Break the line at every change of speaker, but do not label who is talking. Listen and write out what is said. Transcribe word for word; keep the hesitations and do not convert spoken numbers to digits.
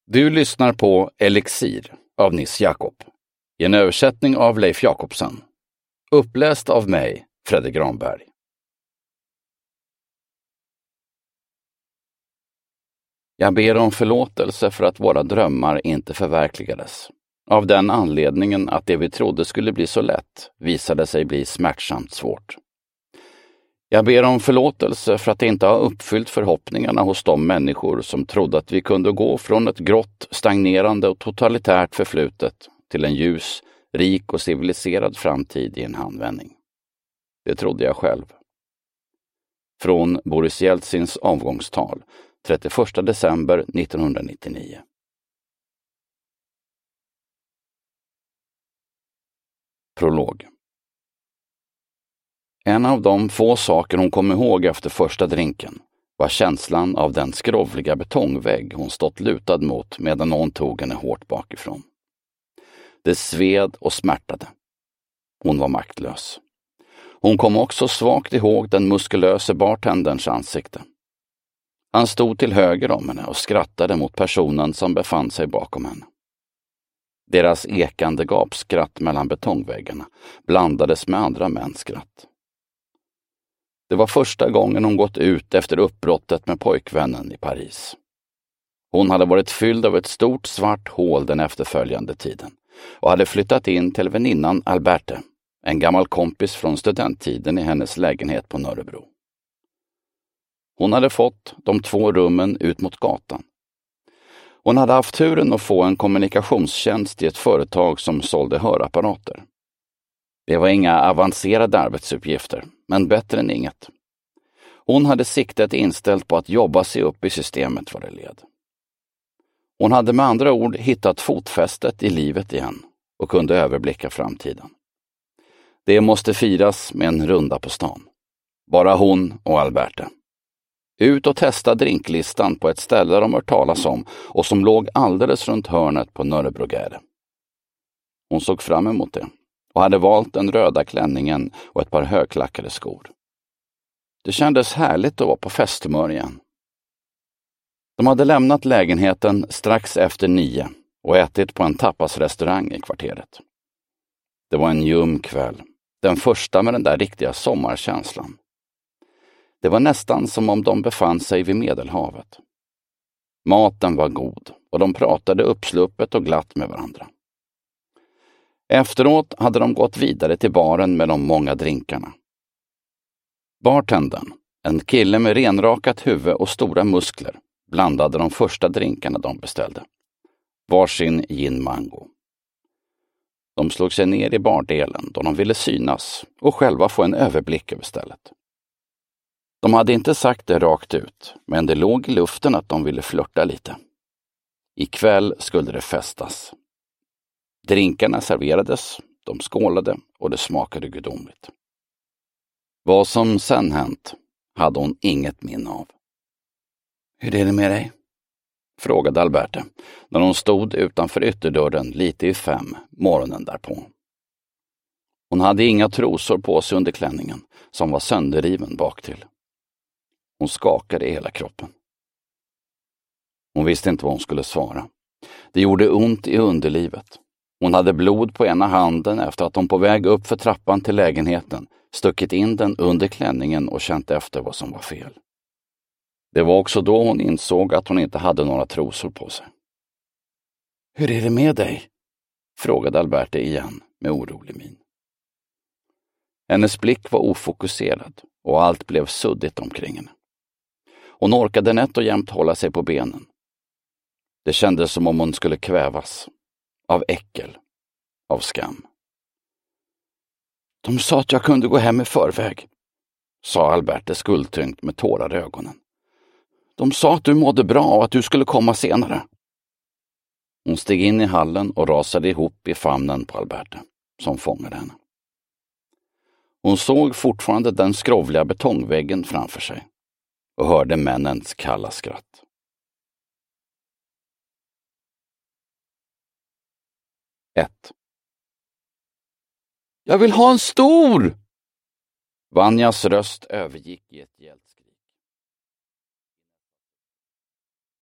Du lyssnar på Elixir av Nils Jakob, i en översättning av Leif Jakobsen. Uppläst av mig, Fredrik Granberg. Jag ber om förlåtelse för att våra drömmar inte förverkligades. Av den anledningen att det vi trodde skulle bli så lätt visade sig bli smärtsamt svårt. Jag ber om förlåtelse för att det inte har uppfyllt förhoppningarna hos de människor som trodde att vi kunde gå från ett grått, stagnerande och totalitärt förflutet till en ljus, rik och civiliserad framtid i en handvändning. Det trodde jag själv. Från Boris Jeltsins avgångstal, trettioförsta december nittonhundranittionio. Prolog. En av de få saker hon kom ihåg efter första drinken var känslan av den skrovliga betongvägg hon stått lutad mot medan någon tog henne hårt bakifrån. Det sved och smärtade. Hon var maktlös. Hon kom också svagt ihåg den muskulöse bartenderns ansikte. Han stod till höger om henne och skrattade mot personen som befann sig bakom henne. Deras ekande gapskratt mellan betongväggarna blandades med andra mäns skratt. Det var första gången hon gått ut efter uppbrottet med pojkvännen i Paris. Hon hade varit fylld av ett stort svart hål den efterföljande tiden och hade flyttat in till väninnan Alberte, en gammal kompis från studenttiden i hennes lägenhet på Nörrebro. Hon hade fått de två rummen ut mot gatan. Hon hade haft turen att få en kommunikationstjänst i ett företag som sålde hörapparater. Det var inga avancerade arbetsuppgifter, men bättre än inget. Hon hade siktet inställt på att jobba sig upp i systemet vad det led. Hon hade med andra ord hittat fotfästet i livet igen och kunde överblicka framtiden. Det måste firas med en runda på stan. Bara hon och Alberte. Ut och testa drinklistan på ett ställe de hört talas om och som låg alldeles runt hörnet på Nörrebrogade. Hon såg fram emot det och hade valt den röda klänningen och ett par högklackade skor. Det kändes härligt att vara på festhumör igen. De hade lämnat lägenheten strax efter nio och ätit på en tapasrestaurang i kvarteret. Det var en ljum kväll, den första med den där riktiga sommarkänslan. Det var nästan som om de befann sig vid Medelhavet. Maten var god och de pratade uppsluppet och glatt med varandra. Efteråt hade de gått vidare till baren med de många drinkarna. Bartendern, en kille med renrakat huvud och stora muskler, blandade de första drinkarna de beställde. Varsin gin mango. De slog sig ner i bardelen då de ville synas och själva få en överblick över stället. De hade inte sagt det rakt ut, men det låg i luften att de ville flirta lite. Ikväll skulle det festas. Drinkarna serverades, de skålade och det smakade gudomligt. Vad som sen hänt hade hon inget minne av. Hur är det med dig? Frågade Alberte när hon stod utanför ytterdörren lite i fem morgonen därpå. Hon hade inga trosor på sig under klänningen som var sönderriven baktill. Hon skakade i hela kroppen. Hon visste inte vad hon skulle svara. Det gjorde ont i underlivet. Hon hade blod på ena handen efter att hon på väg upp för trappan till lägenheten stuckit in den under klänningen och känt efter vad som var fel. Det var också då hon insåg att hon inte hade några trosor på sig. Hur är det med dig? Frågade Alberte igen med orolig min. Hennes blick var ofokuserad och allt blev suddigt omkring henne. Hon orkade nätt och jämt hålla sig på benen. Det kändes som om hon skulle kvävas. Av äckel. Av skam. De sa att jag kunde gå hem i förväg, sa Alberte skuldtyngt med tårar i ögonen. De sa att du mådde bra och att du skulle komma senare. Hon steg in i hallen och rasade ihop i famnen på Alberte, som fångade henne. Hon såg fortfarande den skrovliga betongväggen framför sig och hörde männens kalla skratt. ett. Jag vill ha en stor! Vanjas röst övergick i ett hjält.